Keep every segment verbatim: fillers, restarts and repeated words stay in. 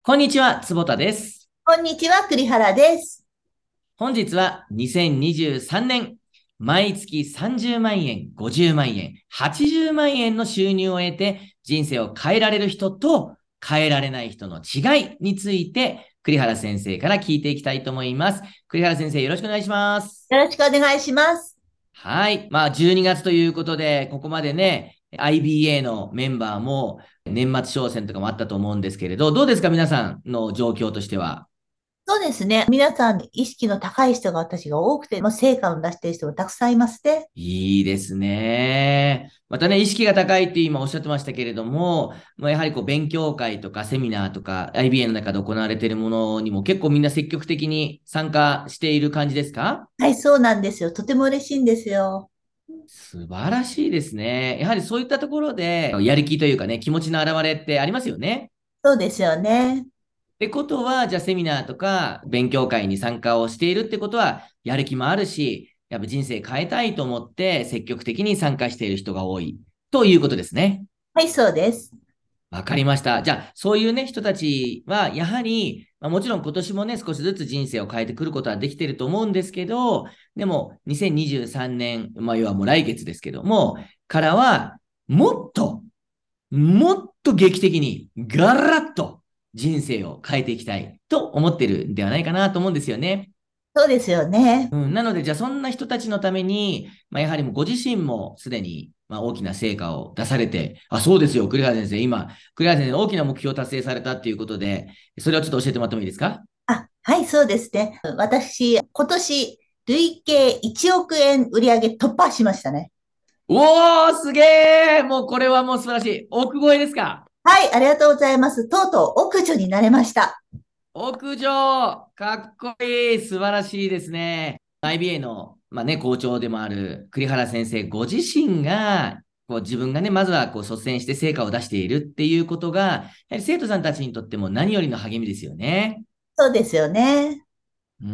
こんにちは、坪田です。 こんにちは、栗原です。 本日はにせんにじゅうさんねん、毎月さんじゅうまん円、ごじゅうまん円、はちじゅうまん円の収入を得て人生を変えられる人と変えられない人の違いについて栗原先生から聞いていきたいと思います。栗原先生、よろしくお願いします。 よろしくお願いします。 はい。まあ、じゅうにがつということで、ここまでね、アイビーエー のメンバーも年末商戦とかもあったと思うんですけれど、どうですか、皆さんの状況としては。 そうですね。皆さん、意識の高い人が私が多くて、もう成果を出している人がたくさんいますね。 いいですね。またね、意識が高いって今おっしゃってましたけれども、まあ、やはりこう勉強会とかセミナーとか アイビーエー の中で行われているものにも結構みんな積極的に参加している感じですか？ はい、そうなんですよ。とても嬉しいんですよ。 素晴らしいですね。やはりそういったところでやる気というかね、気持ちの表れってありますよね。 そうですよね。 ってことは、じゃあセミナーとか勉強会に参加をしているってことは、やる気もあるし、やっぱ人生変えたいと思って積極的に参加している人が多いということですね。 はい、そうです。 わかりました。じゃあ、そういうね、人たちは、やはり、まあ、もちろん今年もね、少しずつ人生を変えてくることはできていると思うんですけど、でも、にせんにじゅうさんねん、まあ、要はもう来月ですけども、からは、もっと、もっと劇的に、ガラッと人生を変えていきたいと思ってるんではないかなと思うんですよね。 そうですよね。 うん、なので、じゃあそんな人たちのために、まあ、やはりもうご自身もすでに、まあ、大きな成果を出されて、あ、そうですよ、栗原先生、今、栗原先生、大きな目標を達成されたっていうことで、それをちょっと教えてもらってもいいですか？ あ、はい、そうですね。私、今年、累計いちおく円売上突破しましたね。 おー、すげー、もうこれはもう素晴らしい。億超えですか？ はい、ありがとうございます。とうとう、奥女になれました。 屋上、かっこいい、素晴らしいですね。アイビーエー の、まあね、校長でもある栗原先生ご自身が、こう自分がね、まずはこう率先して成果を出しているっていうことが、やはり生徒さんたちにとっても何よりの励みですよね。 そうですよね。 うん。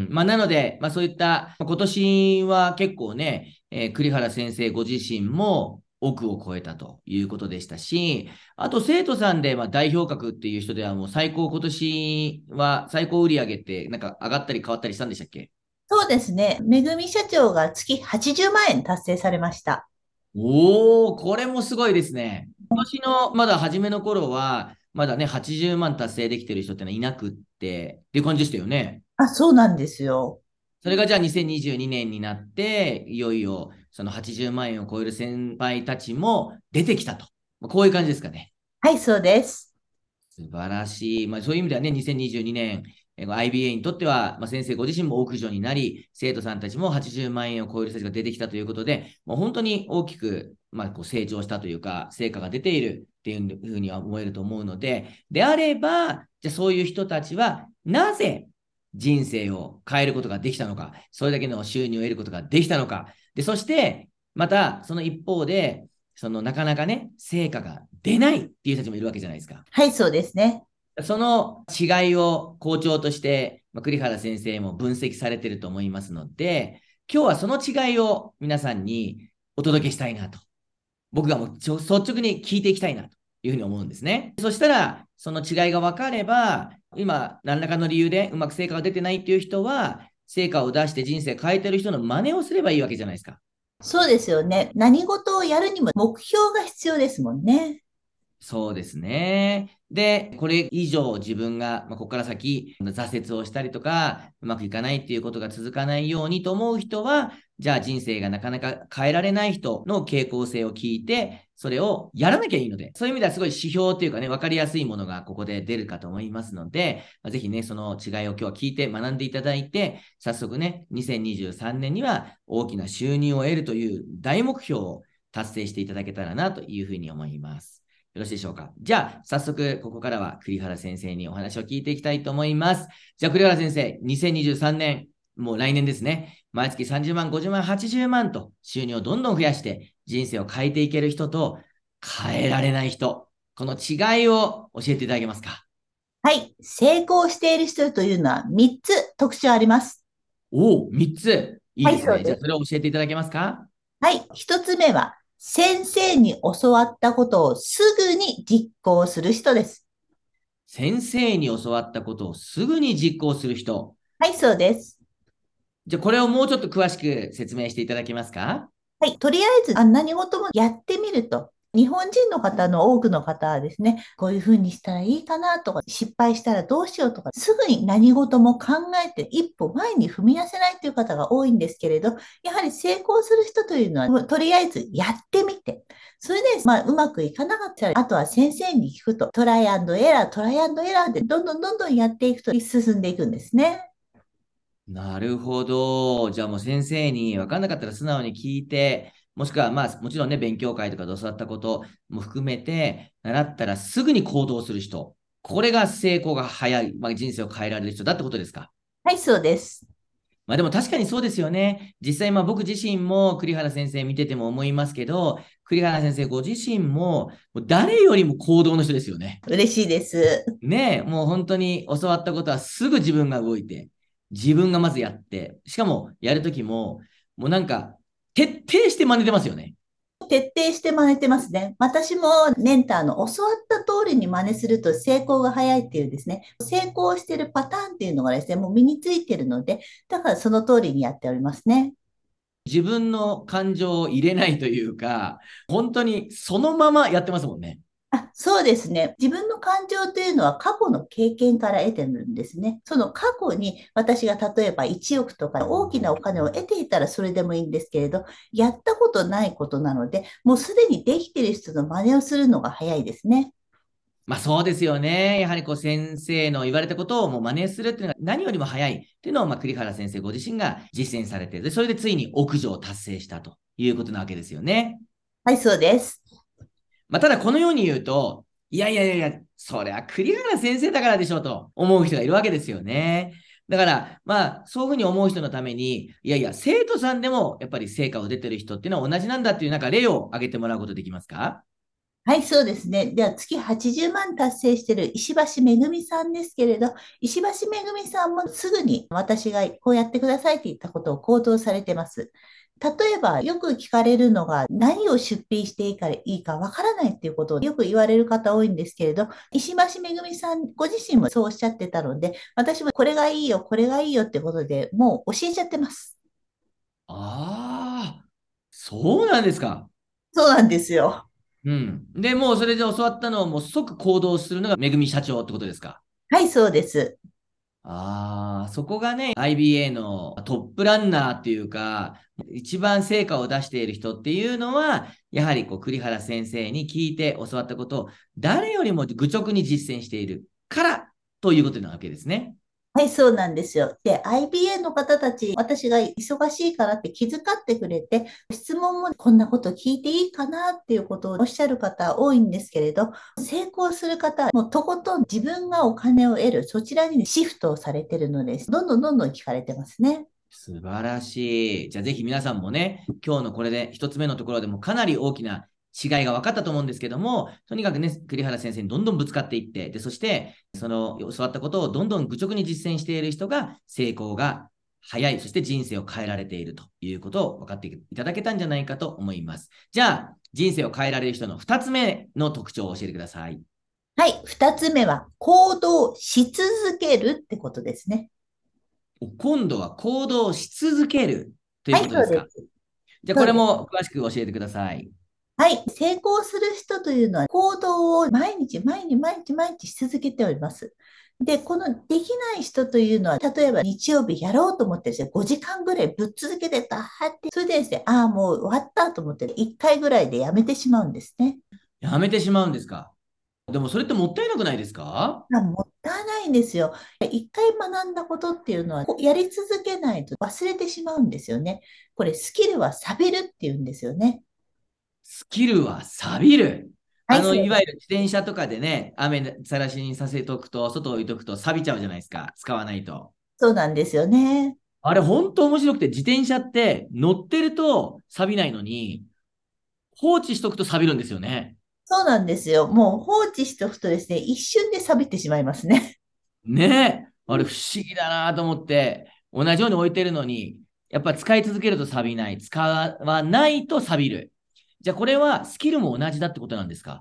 まあ、なので、まあ、そういった、まあ今年は結構ね、えー栗原先生ご自身も億を超えたということでしたし、あと生徒さんで、まあ、代表格っていう人ではもう最高今年は最高売上ってなんか上がったり変わったりしたんでしたっけ？ そうですね。めぐみ社長が月はちじゅうまん円達成されました。 おー、これもすごいですね。今年のまだ初めの頃は、まだね、はちじゅうまん達成できてる人ってのはいなくって、っていう感じでしたよね。 あ、そうなんですよ。 それがじゃあにせんにじゅうにねんにねんになって、いよいよそのはちじゅうまん円を超える先輩たちも出てきたと。まあこういう感じですかね。 はい、そうです。 素晴らしい。まあ、そういう意味ではね、にせんにじゅうにねん、えー アイビーエー にとっては、まあ、先生ご自身も奥女になり、生徒さんたちもはちじゅうまん円を超える人たちが出てきたということで、もう本当に大きく、まあ、こう成長したというか、成果が出ているっていうふうには思えると思うので、であれば、じゃあそういう人たちは、なぜ人生を変えることができたのか、それだけの収入を得ることができたのか、で、そして、また、その一方で、そのなかなかね、成果が出ないっていう人たちもいるわけじゃないですか。 はい、そうですね。 その違いを校長として、まあ、栗原先生も分析されていると思いますので、今日はその違いを皆さんにお届けしたいなと。僕がもう率直に聞いていきたいなというふうに思うんですね。そしたら、その違いが分かれば、今、何らかの理由でうまく成果が出てないっていう人は、成果を出して人生変えてる人の真似をすればいいわけじゃないですか。 そうですよね。何事をやるにも目標が必要ですもんね。 そうですね。で、これ以上自分が、まあ、ここから先、挫折をしたりとか、うまくいかないっていうことが続かないようにと思う人は、じゃあ人生がなかなか変えられない人の傾向性を聞いて、それをやらなきゃいいので、そういう意味ではすごい指標というかね、わかりやすいものがここで出るかと思いますので、まあ、ぜひね、その違いを今日は聞いて学んでいただいて、早速ね、にせんにじゅうさんねんには大きな収入を得るという大目標を達成していただけたらなというふうに思います。よろしいでしょうか。じゃあ、早速、ここからは栗原先生にお話を聞いていきたいと思います。じゃあ、栗原先生、にせんにじゅうさんねん、もう来年ですね。毎月さんじゅうまん、ごじゅうまん、はちじゅうまんと収入をどんどん増やして人生を変えていける人と変えられない人、この違いを教えていただけますか？ はい。成功している人というのはみっつ特徴あります。 おお、みっつ。いいはい、 ですね。じゃあ、 そうです。 それを教えていただけますか？ はい。ひとつめは、先生に教わったことをすぐに実行する人です。 先生に教わったことをすぐに実行する人。 はい、そうです。 じゃあ、これをもうちょっと詳しく説明していただけますか？ はい。とりあえず、あ何事もやってみると。日本人の方の多くの方はですね、こういうふうにしたらいいかなとか、失敗したらどうしようとか、すぐに何事も考えて一歩前に踏み出せないという方が多いんですけれど、やはり成功する人というのは、とりあえずやってみて、それで、まあ、うまくいかなかったら、あとは先生に聞くと、トライアンドエラー、トライアンドエラーで、どんどんどんどんやっていくと進んでいくんですね。 なるほど。じゃあもう先生に分かんなかったら素直に聞いて、もしくはまあもちろんね、勉強会とかで教わったことも含めて、習ったらすぐに行動する人。これが成功が早い、まあ、人生を変えられる人だってことですか？ はい、そうです。 まあでも確かにそうですよね。実際まあ僕自身も栗原先生見てても思いますけど、栗原先生ご自身ももう誰よりも行動の人ですよね。 嬉しいです。 ねえ、もう本当に教わったことはすぐ自分が動いて、自分がまずやって、しかもやるときも、もうなんか徹底して真似てますよね。 徹底して真似てますね。私もメンターの教わった通りに真似すると成功が早いっていうですね、成功してるパターンっていうのがですね、もう身についてるので、だからその通りにやっておりますね。 自分の感情を入れないというか、本当にそのままやってますもんね。 あ、そうですね。自分の感情というのは過去の経験から得てるんですね。その過去に私が例えばいちおくとか大きなお金を得ていたらそれでもいいんですけれど、やったことないことなので、もうすでにできている人の真似をするのが早いですね。 まあそうですよね。やはりこう先生の言われたことをもう真似するっていうのが何よりも早いっていうのを、まあ栗原先生ご自身が実践されて、で、それでついに屋上を達成したということなわけですよね。 はい、そうです。 まあただこのように言うと、いやいやいやいや、そりゃ栗原先生だからでしょうと思う人がいるわけですよね。だから、まあ、そういうふうに思う人のために、いやいや、生徒さんでもやっぱり成果を出てる人っていうのは同じなんだっていうなんか例を挙げてもらうことできますか？ はい、そうですね。では、月はちじゅうまん達成している石橋めぐみさんですけれど、石橋めぐみさんもすぐに私がこうやってくださいって言ったことを行動されてます。例えば、よく聞かれるのが、何を出品していいかいいかわからないっていうことをよく言われる方多いんですけれど、石橋めぐみさんご自身もそうおっしゃってたので、私もこれがいいよ、これがいいよってことでもう教えちゃってます。 ああ、そうなんですか。 そうなんですよ。 うん。で、もうそれで教わったのをもう即行動するのがめぐみ社長ってことですか？ はい、そうです。 ああ、そこがね、アイビーエー のトップランナーっていうか、一番成果を出している人っていうのは、やはりこう栗原先生に聞いて教わったことを誰よりも愚直に実践しているからということなわけですね。 はい、そうなんですよ。で、アイビーエー の方たち、私が忙しいからって気遣ってくれて、質問もこんなこと聞いていいかなっていうことをおっしゃる方多いんですけれど、成功する方はもうとことん自分がお金を得る、そちらにシフトをされてるのです。どんどんどんどん聞かれてますね。 素晴らしい。じゃあぜひ皆さんもね、今日のこれで一つ目のところでもかなり大きな違いが分かったと思うんですけども、とにかくね、栗原先生にどんどんぶつかっていって、で、そして、その教わったことをどんどん愚直に実践している人が成功が早い、そして人生を変えられているということを分かっていただけたんじゃないかと思います。じゃあ、人生を変えられる人の二つ目の特徴を教えてください。 はい、二つ目は行動し続けるってことですね。 今度は行動し続けるというはい、 ことですか？ そうです。 じゃあ、これそうです。 も詳しく教えてください。 はい。成功する人というのは行動を毎日毎日毎日毎日し続けております。で、このできない人というのは、例えば日曜日やろうと思ってですね、ごじかんぐらいぶっ続けてたって、それでですね、ああ、もう終わったと思って、いっかいぐらいでやめてしまうんですね。 やめてしまうんですか？でもそれってもったいなくないですか？ あもったいないんですよ。いっかい学んだことっていうのは、こうやり続けないと忘れてしまうんですよね。これ、スキルは錆びるっていうんですよね。 スキルは錆びる。 はい、 あの、 そうです。 いわゆる自転車とかでね、雨さらしにさせとくと、外置いとくと錆びちゃうじゃないですか。使わないと。 そうなんですよね。 あれ、本当面白くて、自転車って乗ってると錆びないのに、放置しとくと錆びるんですよね。 そうなんですよ。もう放置しておくとですね、一瞬で錆びてしまいますね。 ねえ。あれ、不思議だなと思って、同じように置いてるのに、やっぱ使い続けると錆びない。使わないと錆びる。じゃあ、これはスキルも同じだってことなんですか？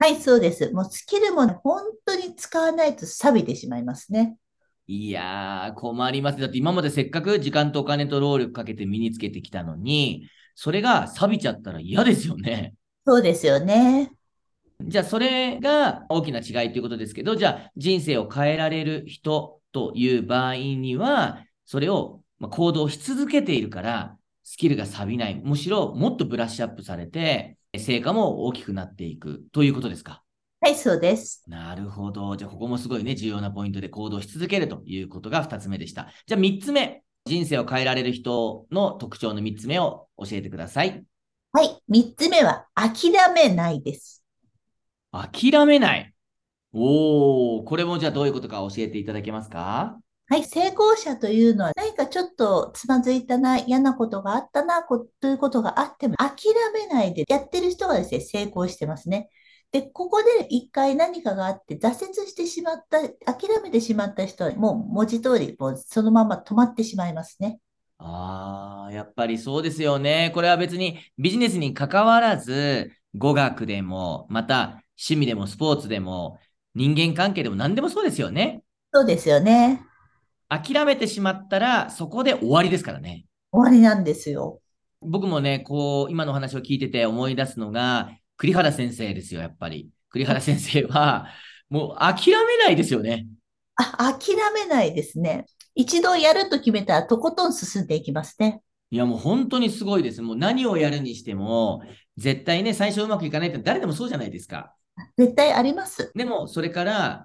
はい、そうです。もうスキルも本当に使わないと錆びてしまいますね。 いやー、困ります。だって今までせっかく時間とお金と労力かけて身につけてきたのに、それが錆びちゃったら嫌ですよね。 そうですよね。 じゃあ、それが大きな違いということですけど、じゃあ、人生を変えられる人という場合には、それをまあ行動し続けているから、スキルが錆びない。むしろ、もっとブラッシュアップされて、成果も大きくなっていくということですか。 はい、そうです。 なるほど。じゃあ、ここもすごいね、重要なポイントで行動し続けるということがふたつめでした。じゃあ、みっつめ。人生を変えられる人の特徴のみっつめを教えてください。 はい、三つ目は諦めないです。 諦めない。おー、これもじゃあどういうことか教えていただけますか？ はい、成功者というのは何かちょっとつまずいたな、嫌なことがあったな、こということがあっても諦めないでやってる人がですね、成功してますね。で、ここで一回何かがあって挫折してしまった、諦めてしまった人はもう文字通りもうそのまま止まってしまいますね。 ああ、やっぱりそうですよね。これは別にビジネスに関わらず、語学でも、また趣味でもスポーツでも、人間関係でも何でもそうですよね。 そうですよね。 諦めてしまったら、そこで終わりですからね。 終わりなんですよ。 僕もね、こう、今の話を聞いてて思い出すのが、栗原先生ですよ、やっぱり。栗原先生は、もう諦めないですよね。 あ、諦めないですね。一度やると決めたらとことん進んでいきますね。 いや、もう本当にすごいです。もう何をやるにしても、絶対ね、最初うまくいかないって誰でもそうじゃないですか。 絶対あります。 でも、それから、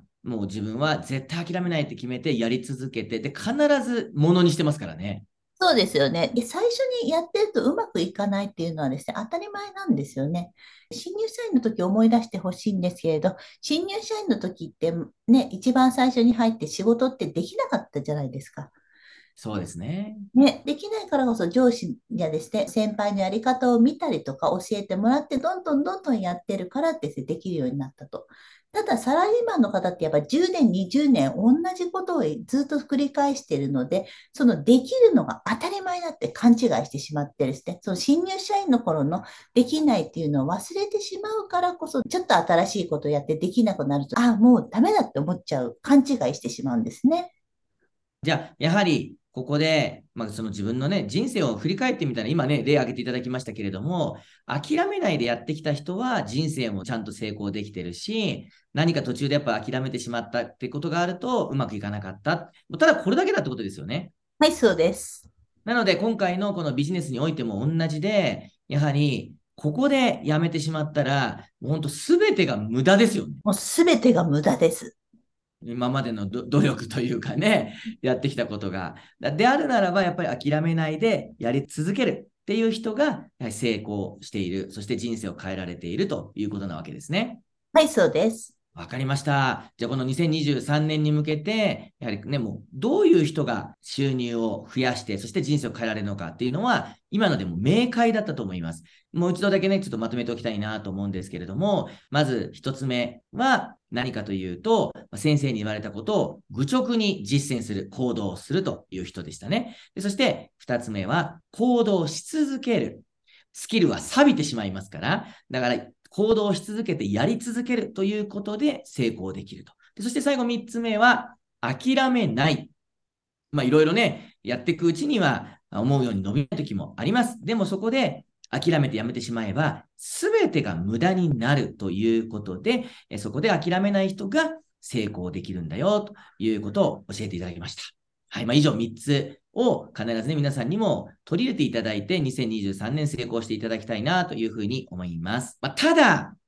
もう自分は絶対諦めないって決めてやり続けて、で、必ずものにしてますからね。 そうですよね。で、最初にやってるとうまくいかないっていうのはですね、当たり前なんですよね。新入社員の時思い出してほしいんですけれど、新入社員の時ってね、一番最初に入って仕事ってできなかったじゃないですか。 そうですね。 ね、できないからこそ上司やですね、先輩のやり方を見たりとか教えてもらって、どんどんどんどんやってるからですね、できるようになったと。ただ、サラリーマンの方ってやっぱじゅうねん、にじゅうねん同じことをずっと繰り返しているので、そのできるのが当たり前だって勘違いしてしまってですね、その新入社員の頃のできないっていうのを忘れてしまうからこそ、ちょっと新しいことをやってできなくなると、ああ、もうダメだって思っちゃう、勘違いしてしまうんですね。 じゃあ、やはり、ここで、まあ、その自分のね、人生を振り返ってみたら、今ね、例挙げていただきましたけれども、諦めないでやってきた人は、人生もちゃんと成功できてるし、何か途中でやっぱ諦めてしまったってことがあると、うまくいかなかった。ただ、これだけだってことですよね。 はい、そうです。 なので、今回のこのビジネスにおいても同じで、やはり、ここでやめてしまったら、もう本当すべてが無駄ですよね。 もうすべてが無駄です。 今までのど努力というかね、やってきたことが。であるならば、やっぱり諦めないでやり続けるっていう人が、やはり成功している、そして人生を変えられているということなわけですね。 はい、そうです。 わかりました。じゃあ、このにせんにじゅうさんねんに向けて、やはりね、もう、どういう人が収入を増やして、そして人生を変えられるのかっていうのは、今のでも明快だったと思います。もう一度だけね、ちょっとまとめておきたいなと思うんですけれども、まず一つ目は何かというと、先生に言われたことを愚直に実践する、行動するという人でしたね。でそして二つ目は行動し続ける。スキルは錆びてしまいますから、だから行動し続けてやり続けるということで成功できると。でそして最後みっつめは諦めない。まあいろいろね、やっていくうちには思うように伸びない時もあります。でもそこで諦めてやめてしまえば、すべてが無駄になるということで、そこで諦めない人が成功できるんだよということを教えていただきました。はい。まあ、以上みっつを必ずね、皆さんにも取り入れていただいて、にせんにじゅうさんねん成功していただきたいなというふうに思います。まあ、ただ、